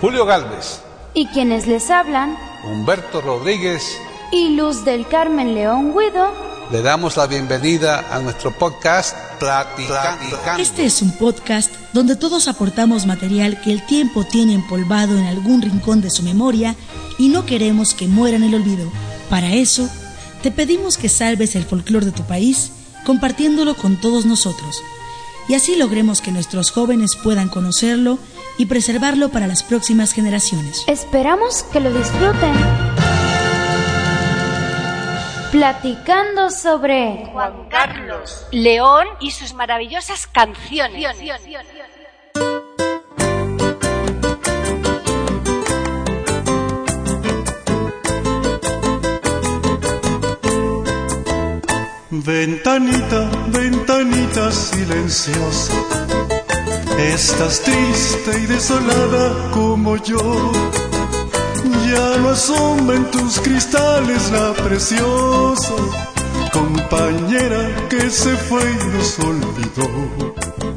Julio Galvez. Y quienes les hablan, Humberto Rodríguez y Luz del Carmen León Guido. Le damos la bienvenida a nuestro podcast Platicando. Este es un podcast donde todos aportamos material que el tiempo tiene empolvado en algún rincón de su memoria y no queremos que muera en el olvido. Para eso, te pedimos que salves el folclore de tu país compartiéndolo con todos nosotros. Y así logremos que nuestros jóvenes puedan conocerlo y preservarlo para las próximas generaciones. Esperamos que lo disfruten. Platicando sobre Juan Carlos León y sus maravillosas canciones. Ventanita, ventanita silenciosa, estás triste y desolada como yo. Ya no asoma en tus cristales la preciosa compañera que se fue y nos olvidó.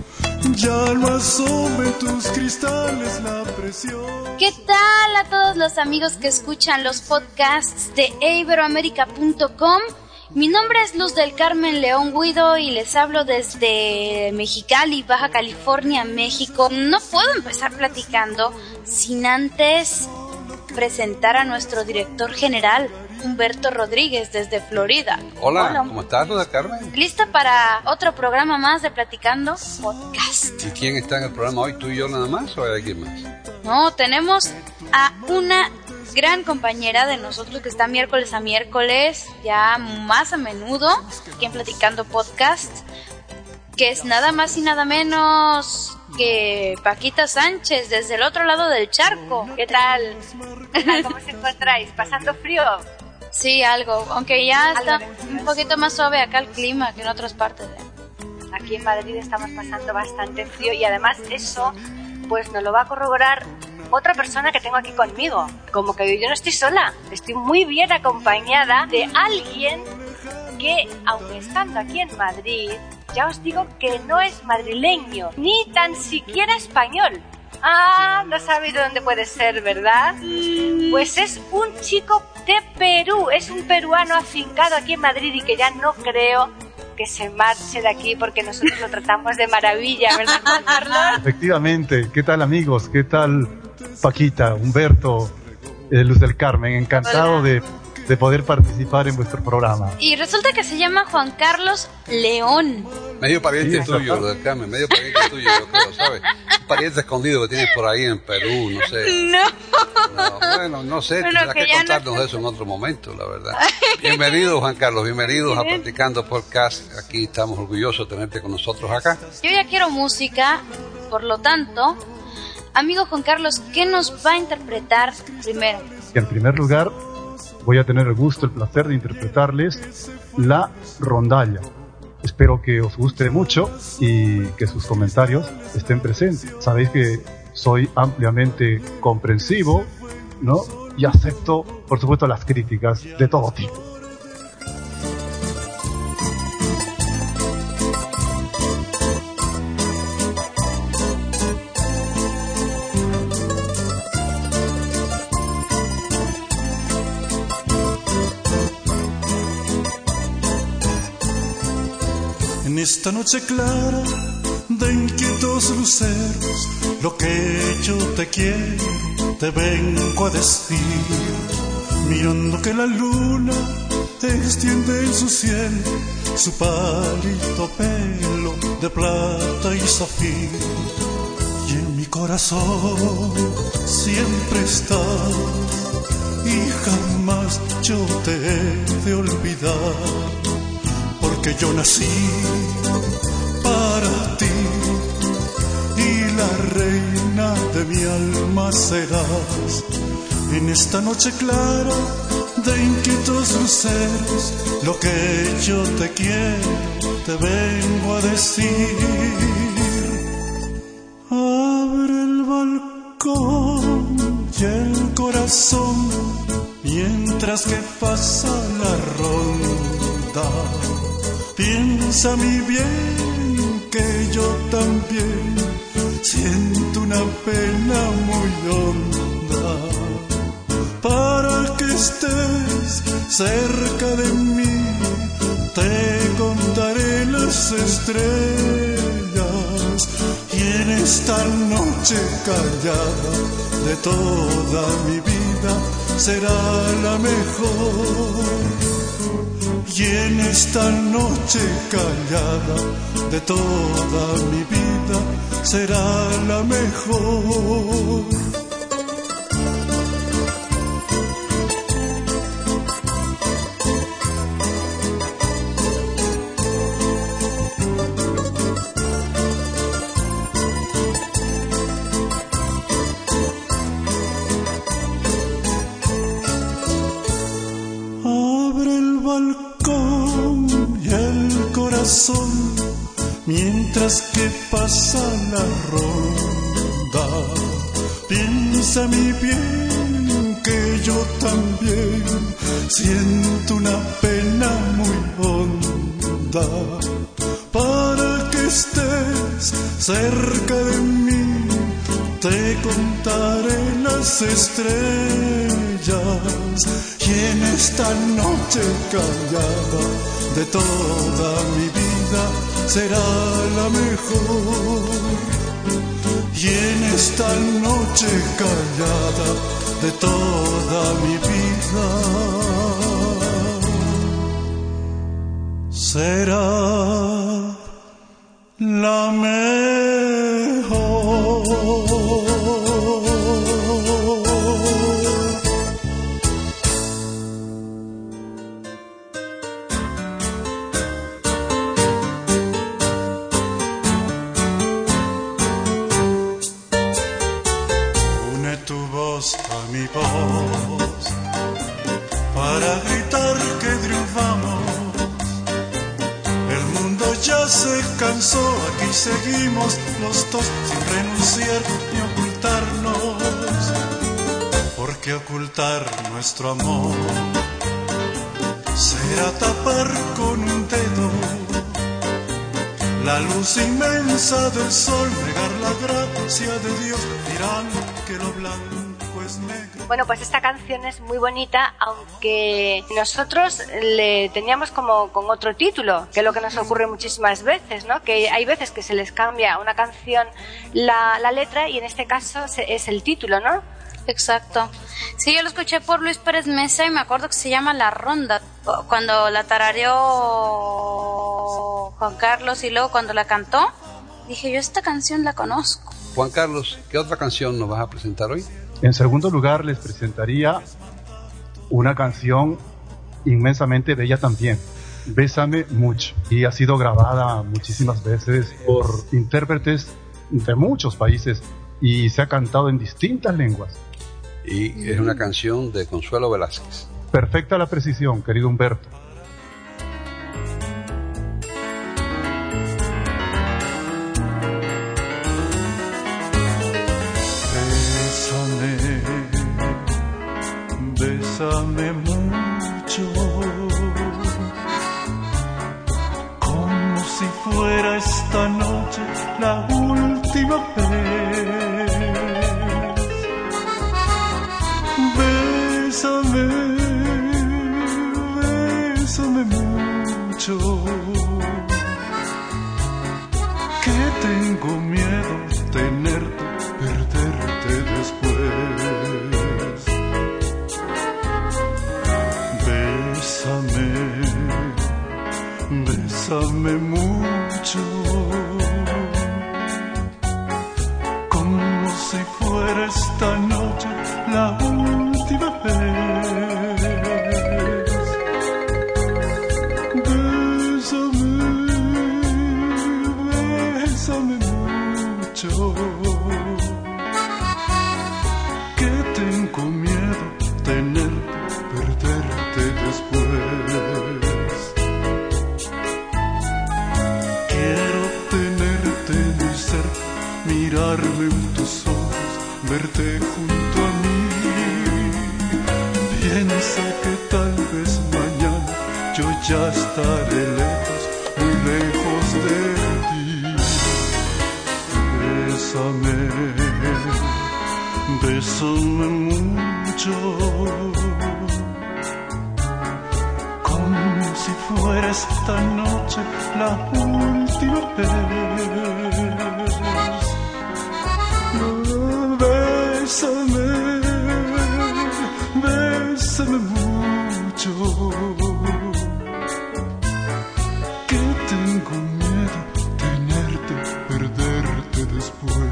Ya no asoma en tus cristales la preciosa. ¿Qué tal a todos los amigos que escuchan los podcasts de iberoamerica.com? Mi nombre es Luz del Carmen León Guido y les hablo desde Mexicali, Baja California, México. No puedo empezar platicando sin antes presentar a nuestro director general, Humberto Rodríguez, desde Florida. Hola. ¿Cómo estás, Luz del Carmen? ¿Lista para otro programa más de Platicando Podcast? ¿Y quién está en el programa hoy? ¿Tú y yo nada más o hay alguien más? No, tenemos a una gran compañera de nosotros que está miércoles a miércoles, ya más a menudo, aquí en Platicando Podcast, que es nada más y nada menos que Paquita Sánchez, desde el otro lado del charco. ¿Qué tal? ¿Cómo se encontráis? ¿Pasando frío? Sí, algo, aunque ya está un poquito más suave acá el clima que en otras partes. Aquí en Madrid estamos pasando bastante frío y además eso pues nos lo va a corroborar otra persona que tengo aquí conmigo. Como que yo no estoy sola, estoy muy bien acompañada de alguien que, aunque estando aquí en Madrid, ya os digo que no es madrileño, ni tan siquiera español. Ah, no sabéis de dónde puede ser, ¿verdad? Pues es un chico de Perú, es un peruano afincado aquí en Madrid y que ya no creo que se marche de aquí porque nosotros lo tratamos de maravilla, ¿verdad, Juan Carlos? Efectivamente. ¿Qué tal, amigos? ¿Qué tal, Paquita, Humberto, Luz del Carmen? Encantado de poder participar en vuestro programa. Y resulta que se llama Juan Carlos León. Medio pariente tuyo, Luz del Carmen, medio pariente tuyo, yo creo, ¿sabes? Un pariente escondido que tienes por ahí en Perú, no sé. No, bueno, no sé, tendrás que contarnos eso en otro momento, la verdad. Bienvenido, Juan Carlos, bienvenidos a Platicando Podcast. Aquí estamos orgullosos de tenerte con nosotros acá. Yo ya quiero música, por lo tanto, amigo Juan Carlos, ¿qué nos va a interpretar primero? En primer lugar, voy a tener el gusto, el placer de interpretarles La Rondalla. Espero que os guste mucho y que sus comentarios estén presentes. Sabéis que soy ampliamente comprensivo, ¿no? Y acepto, por supuesto, las críticas de todo tipo. En esta noche clara de inquietos luceros, lo que yo te quiero te vengo a decir. Mirando que la luna extiende en su cielo su pálido pelo de plata y zafiro, y en mi corazón siempre estás y jamás yo te he de olvidar. Porque yo nací para ti y la reina de mi alma serás. En esta noche clara de inquietos luceros, lo que yo te quiero te vengo a decir. Abre el balcón y el corazón mientras que pasa la ronda. Piensa mi bien que yo también siento una una pena muy honda. Para que estés cerca de mí, te contaré las estrellas, y en esta noche callada de toda mi vida será la mejor. Y en esta noche callada de toda mi vida será la mejor. Mientras que pasa la ronda, piensa mi bien que yo también siento una pena muy honda. Para que estés cerca de mí, te contaré las estrellas, y en esta noche callada de toda mi vida será la mejor. Y en esta noche callada de toda mi vida será la mejor. A mi voz para gritar que triunfamos. El mundo ya se cansó, aquí seguimos los dos sin renunciar ni ocultarnos, porque ocultar nuestro amor será tapar con un dedo la luz inmensa del sol, negar la gracia de Dios, dirán que lo blanco. Bueno, pues esta canción es muy bonita, aunque nosotros le teníamos como con otro título, que es lo que nos ocurre muchísimas veces, ¿no? Que hay veces que se les cambia a una canción la letra, y en este caso es el título, ¿no? Exacto. Sí, yo lo escuché por Luis Pérez Mesa y me acuerdo que se llama La Ronda, cuando la tarareó Juan Carlos, y luego cuando la cantó, dije yo esta canción la conozco. Juan Carlos, ¿qué otra canción nos vas a presentar hoy? En segundo lugar, les presentaría una canción inmensamente bella también, Bésame Mucho, y ha sido grabada muchísimas veces por intérpretes de muchos países y se ha cantado en distintas lenguas. Y es una canción de Consuelo Velázquez. Perfecta la precisión, querido Humberto. Bésame mucho, como si fuera esta noche la última vez. Bésame, bésame mucho, que tengo miedo tenerte, perderte después. Bésame mucho, como si fuera esta noche la última vez. Bésame, bésame mucho, que tengo miedo tenerte, perderte después. Mirarme en tus ojos, verte junto a mí. Piensa que tal vez mañana yo ya estaré lejos, muy lejos de ti. Bésame. bésame mucho, como si fuera esta noche la última vez. Bésame, bésame mucho, que tengo miedo tenerte, perderte después.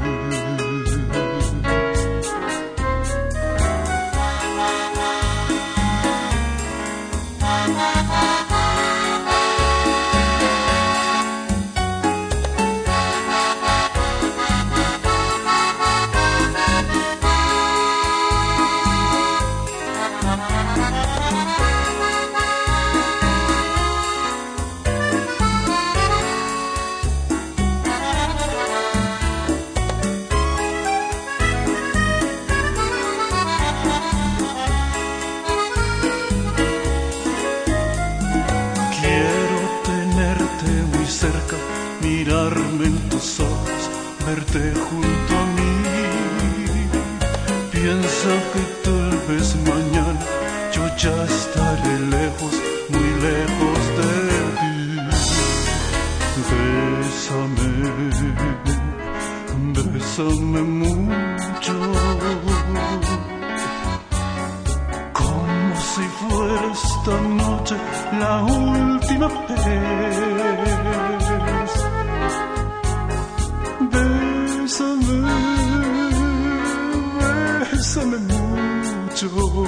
Mirarme en tus ojos, verte junto a mí. Piensa que tal vez mañana yo ya estaré lejos, muy lejos de ti. Bésame, bésame mucho, como si fuera esta noche la última vez. Bésame, bésame mucho,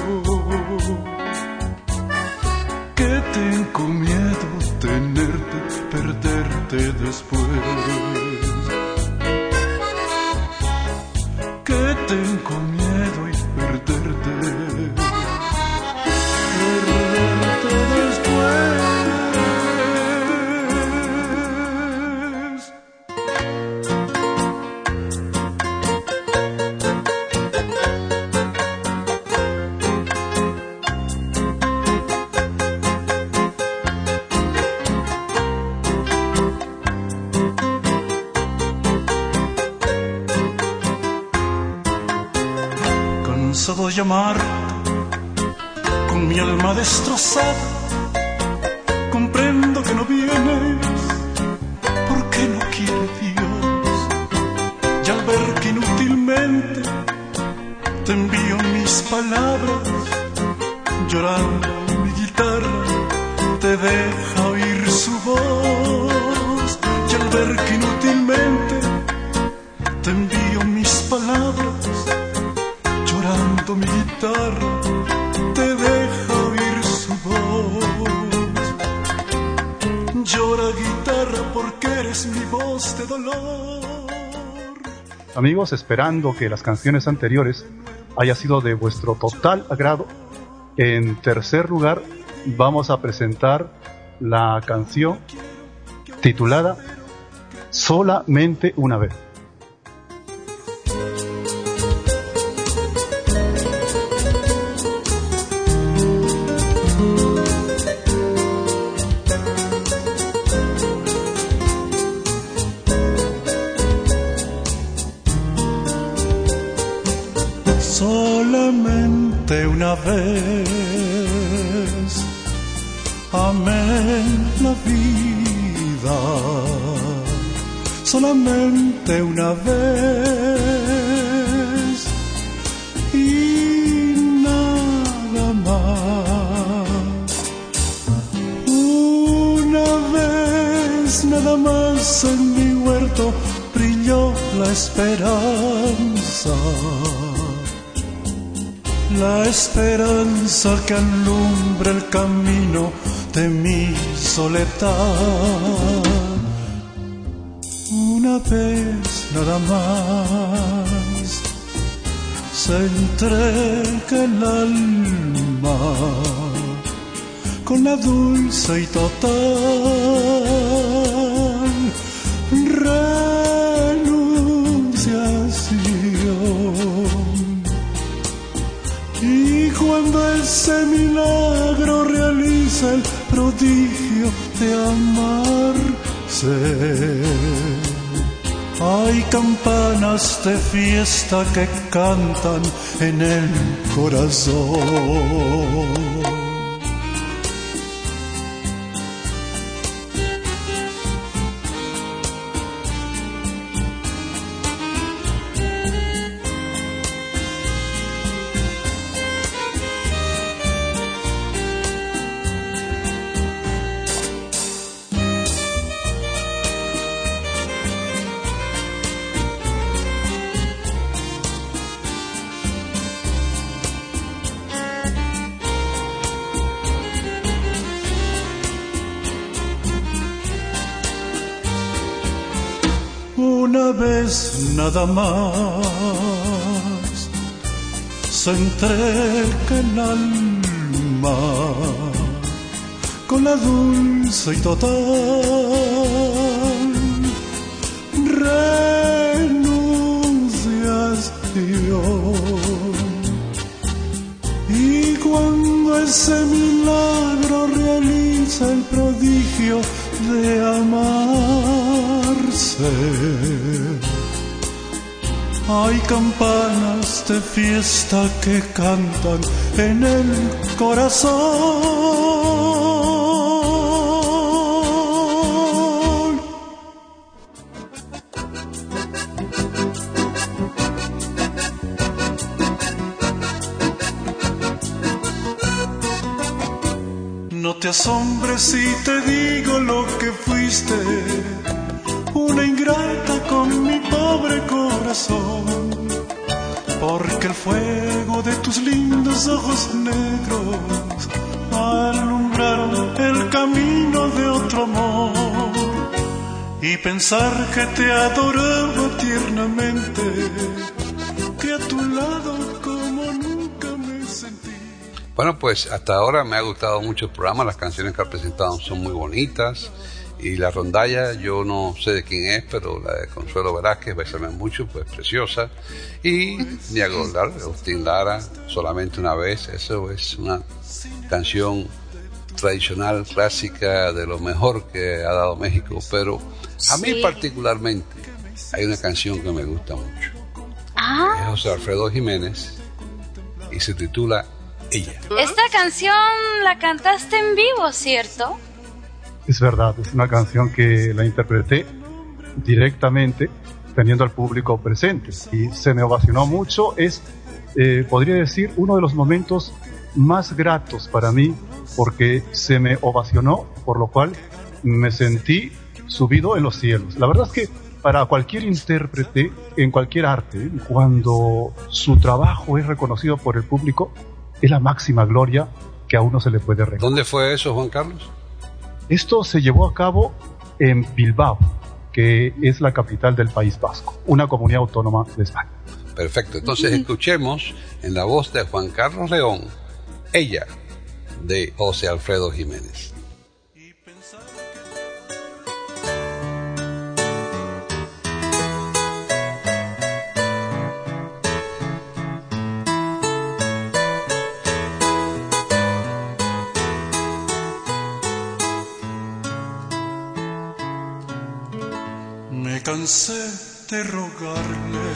que tengo miedo tenerte, perderte después. Que tengo miedo y perderte después. Cansado de llamarte, con mi alma destrozada, comprendo que no vienes, porque no quiere Dios. Y al ver que inútilmente te envío mis palabras, llorando mi guitarra te deja oír su voz. Y al ver que inútilmente te envío mis palabras, llorando mi guitarra te deja oír su voz. Llora guitarra porque eres mi voz de dolor. Amigos, esperando que las canciones anteriores haya sido de vuestro total agrado, en tercer lugar vamos a presentar la canción titulada Solamente una vez. Solamente una vez amé la vida, solamente una vez y nada más. Una vez nada más en mi huerto brilló la esperanza. La esperanza que alumbra el camino de mi soledad. Una vez nada más se entrega el alma con la dulce y total renunciación. Y cuando ese milagro realiza el prodigio de amarse, Hay campanas de fiesta que cantan en el corazón. Una vez nada más se entrega el alma con la dulce y total renunciación. Y cuando ese milagro realiza el prodigio de amarse, hay campanas de fiesta que cantan en el corazón. No te asombres si te digo lo que fuiste, una ingrata con mi pobre corazón, porque el fuego de tus lindos ojos negros alumbraron el camino de otro amor, y pensar que te adoraba tiernamente, que a tu lado como nunca me sentí. Bueno, pues hasta ahora me ha gustado mucho el programa, las canciones que ha presentado son muy bonitas. Y la rondalla, yo no sé de quién es, pero la de Consuelo Velázquez, Bésame Mucho, pues preciosa. Y ni a Goldar, Agustín Lara, Solamente una vez. Eso es una canción tradicional, clásica, de lo mejor que ha dado México. Pero a mí particularmente hay una canción que me gusta mucho. Es José Alfredo Jiménez y se titula Ella. Esta canción la cantaste en vivo, ¿cierto? Es verdad, es una canción que la interpreté directamente teniendo al público presente y se me ovacionó mucho. Es, podría decir, uno de los momentos más gratos para mí porque se me ovacionó, por lo cual me sentí subido en los cielos. La verdad es que para cualquier intérprete en cualquier arte, cuando su trabajo es reconocido por el público, es la máxima gloria que a uno se le puede recordar. ¿Dónde fue eso, Juan Carlos? Esto se llevó a cabo en Bilbao, que es la capital del País Vasco, una comunidad autónoma de España. Perfecto, entonces escuchemos en la voz de Juan Carlos León, Ella, de José Alfredo Jiménez. Me cansé de rogarle,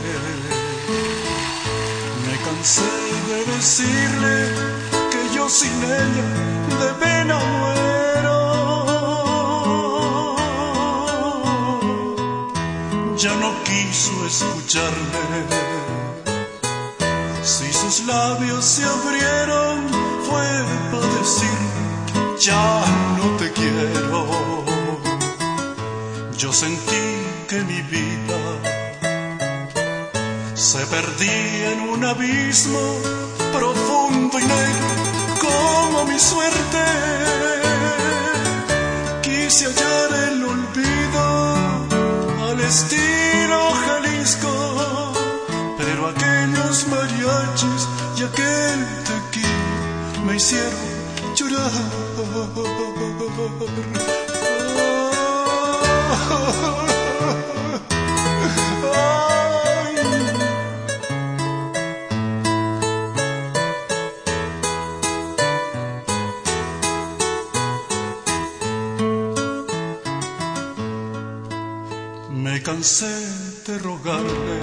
me cansé de decirle que yo sin ella de pena muero. Ya no quiso escucharme, si sus labios se abrieron fue para decir ya no te quiero. Yo sentí que mi vida se perdía en un abismo profundo y negro como mi suerte. Quise hallar el olvido al estilo Jalisco, pero aquellos mariachis y aquel tequila me hicieron llorar. Me cansé de rogarle.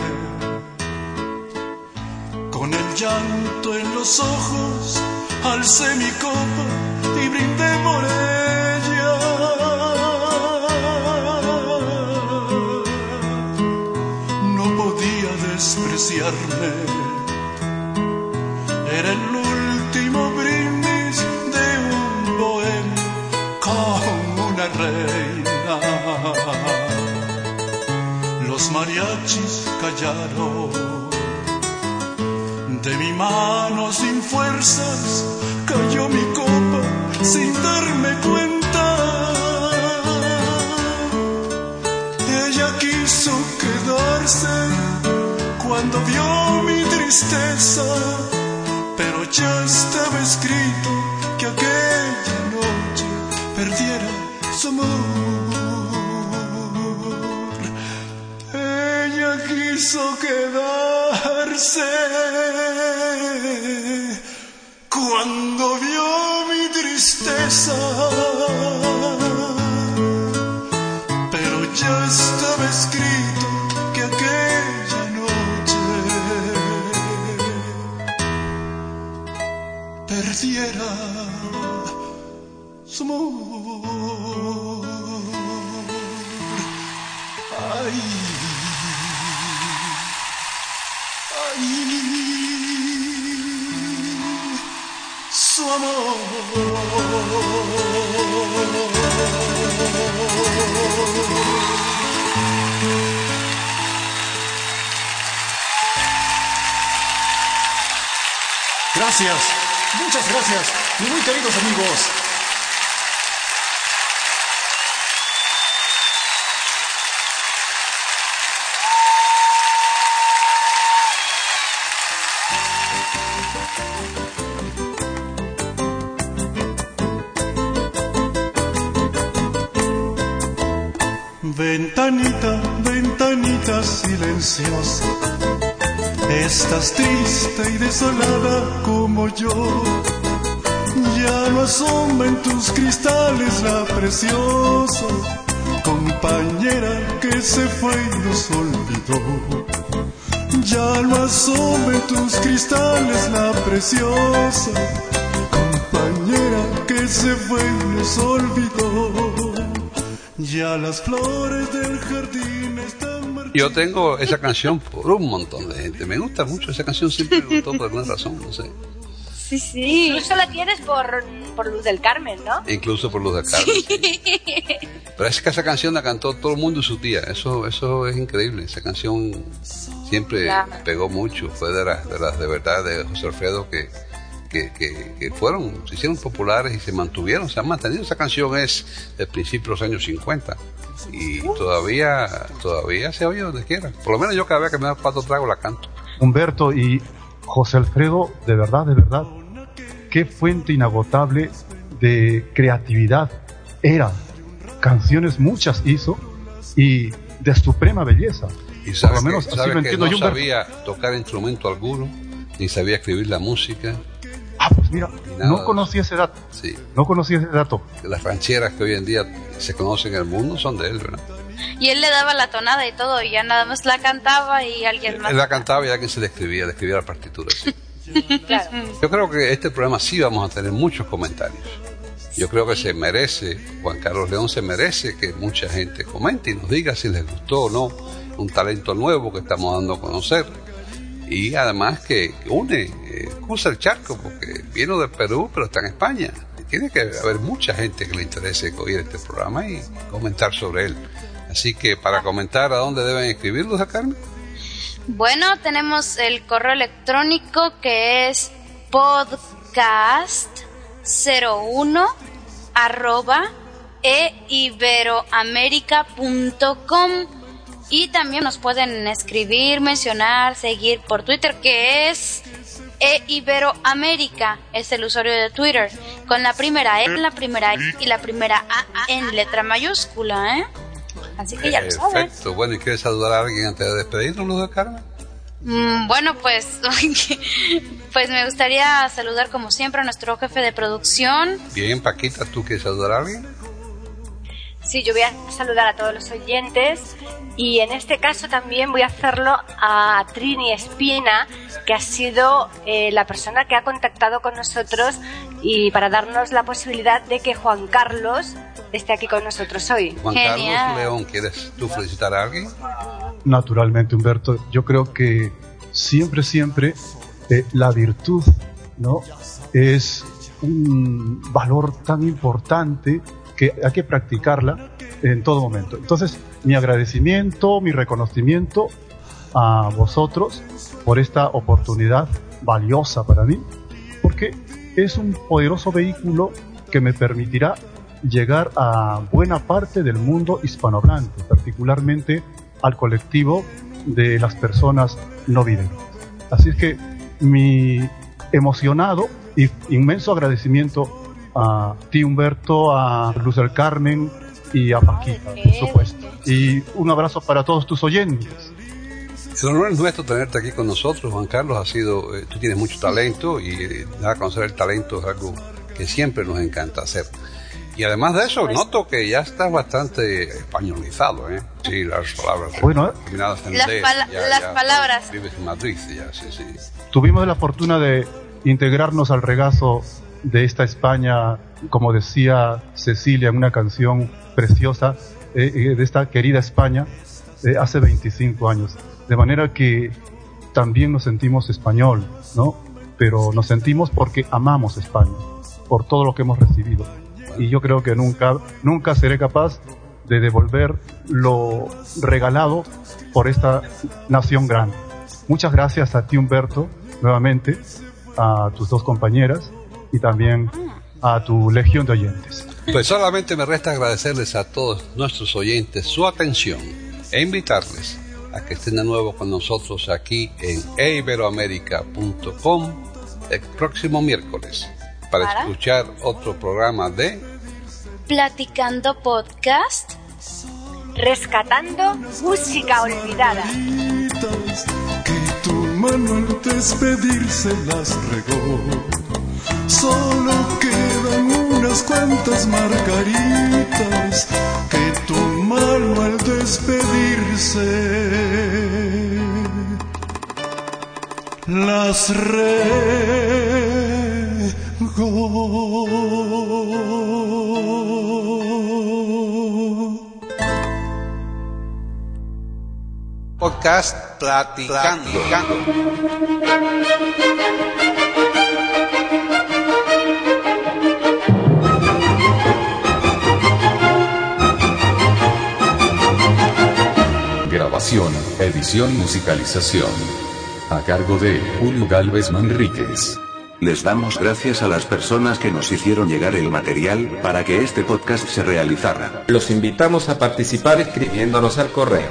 Con el llanto en los ojos, alcé mi copa y brindé por ella. No podía despreciarme, era el último brindis de un bohemio con una reina. Los mariachis callaron. De mi mano sin fuerzas cayó mi copa sin darme cuenta. Ella quiso quedarse cuando vio mi tristeza, pero ya estaba escrito que aquella noche perdiera su amor. Ella quiso quedarse cuando vio mi tristeza, pero ya estaba escrito que aquella noche perdiera su amor. Ay, ay, su amor. Gracias, muchas gracias, mis muy queridos amigos. Ventanita, ventanita silenciosa, estás triste y desolada como yo. Ya no asoma en tus cristales la preciosa compañera que se fue y nos olvidó. Ya no asoma en tus cristales la preciosa compañera que se fue y nos olvidó. Ya las flores del jardín están marchitas. Yo tengo esa canción por un montón de gente. Me gusta mucho esa canción, siempre me gustó por alguna razón, no sé. Sí, sí. Incluso la tienes por Luz del Carmen, ¿no? Incluso por Luz del Carmen. Sí. Pero es que esa canción la cantó todo el mundo y su tía. Eso es increíble. Esa canción siempre pegó mucho. Fue de las de verdad de José Alfredo que se hicieron populares y se mantuvieron, se han mantenido. Esa canción es del principio de los años 50 y todavía se oye donde quiera. Por lo menos yo cada vez que me da 4 tragos la canto. Humberto y José Alfredo, de verdad, qué fuente inagotable de creatividad era. Canciones muchas hizo y de suprema belleza. Y sabes, por lo menos así lo entiendo yo. No sabía tocar instrumento alguno, ni sabía escribir la música. Pues mira, no conocía ese dato. Sí. No conocía ese dato. Las rancheras que hoy en día se conocen en el mundo son de él, ¿verdad? Y él le daba la tonada y todo, y ya nada más la cantaba y alguien más. Él la cantaba y alguien se le escribía la partitura. Sí. Claro. Yo creo que este programa sí vamos a tener muchos comentarios. Yo creo que se merece, Juan Carlos León se merece que mucha gente comente y nos diga si les gustó o no un talento nuevo que estamos dando a conocer. Y además que cruza el charco, porque vino de Perú, pero está en España. Tiene que haber mucha gente que le interese oír este programa y comentar sobre él. Así que para comentar, ¿a dónde deben escribirlos, a Carmen? Bueno, tenemos el correo electrónico que es podcast01@eiberoamerica.com. Y también nos pueden escribir, mencionar, seguir por Twitter, que es Iberoamérica, es el usuario de Twitter, con la primera E, la primera I y la primera A en letra mayúscula, ¿eh? Así que ya lo saben. Perfecto. Bueno, ¿y quieres saludar a alguien antes de despedirnos, Luz de Carmen? Bueno, pues me gustaría saludar como siempre a nuestro jefe de producción. Bien, Paquita, ¿tú quieres saludar a alguien? Sí, yo voy a saludar a todos los oyentes y en este caso también voy a hacerlo a Trini Espina, que ha sido la persona que ha contactado con nosotros y para darnos la posibilidad de que Juan Carlos esté aquí con nosotros hoy. Juan Carlos León, ¿quieres tú felicitar a alguien? Naturalmente, Humberto. Yo creo que siempre la virtud, ¿no?, es un valor tan importante que hay que practicarla en todo momento. Entonces, mi agradecimiento, mi reconocimiento a vosotros por esta oportunidad valiosa para mí, porque es un poderoso vehículo que me permitirá llegar a buena parte del mundo hispanohablante, particularmente al colectivo de las personas no videntes. Así es que mi emocionado y inmenso agradecimiento a ti, Humberto, a Luz del Carmen y a Paquita, por supuesto. Y un abrazo para todos tus oyentes. El honor es nuestro tenerte aquí con nosotros, Juan Carlos. Tú tienes mucho talento y dar a conocer el talento es algo que siempre nos encanta hacer. Y además de eso, noto que ya estás bastante españolizado, ¿eh? Sí, las palabras terminadas en D. Las palabras. Vives en Madrid, ya, sí. Tuvimos la fortuna de integrarnos al regazo de esta España, como decía Cecilia en una canción preciosa, de esta querida España, hace 25 años. De manera que también nos sentimos español, ¿no? Pero nos sentimos porque amamos España, por todo lo que hemos recibido. Y yo creo que nunca seré capaz de devolver lo regalado por esta nación grande. Muchas gracias a ti, Humberto, nuevamente, a tus dos compañeras y también a tu legión de oyentes. Pues solamente me resta agradecerles a todos nuestros oyentes su atención e invitarles a que estén de nuevo con nosotros aquí en eiberoamerica.com el próximo miércoles para escuchar otro programa de Platicando Podcast, rescatando música olvidada. Que tu mano al despedirse las regó. Solo quedan unas cuantas margaritas que tu mano al despedirse las Podcast Platicando. Grabación, edición y musicalización a cargo de Julio Gálvez Manríquez. Les damos gracias a las personas que nos hicieron llegar el material para que este podcast se realizara. Los invitamos a participar escribiéndonos al correo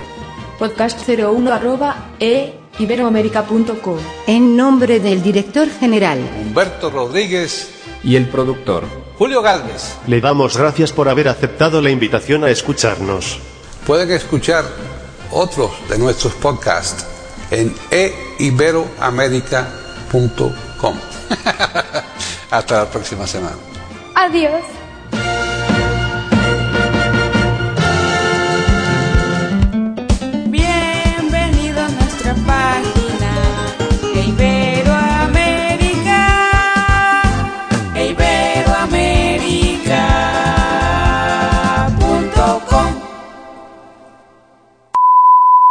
podcast01@eiberoamerica.com. En nombre del director general Humberto Rodríguez y el productor Julio Gálvez, le damos gracias por haber aceptado la invitación a escucharnos. Pueden escuchar otros de nuestros podcasts en eiberoamerica.com. Hasta la próxima semana. Adiós.